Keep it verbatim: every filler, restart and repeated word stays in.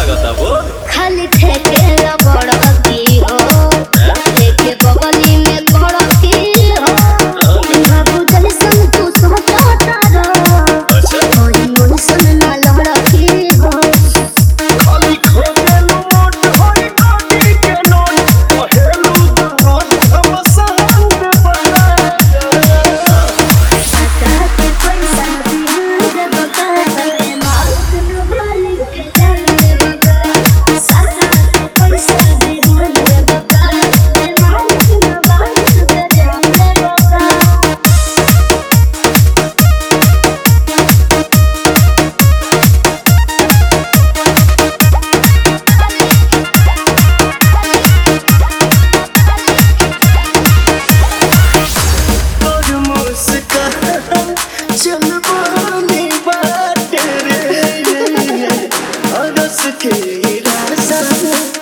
लागता बोल खाली ठेके बड़ती हो देखे बगली में खड़ती हो बाबू जैसन तू सोचता रहो कोई मन सुन ना लड़ती हो खाली खोजेलू मोट होई कोटी के नोट पहेलू दरद हम संग बना आता के पैसा दिया जब का मालूम न वाली के जाने बता सारा के पैसा दिया जब का मालूम न वाली के जाने बता और मुस्कान चल बोली बात रे अरस के रासा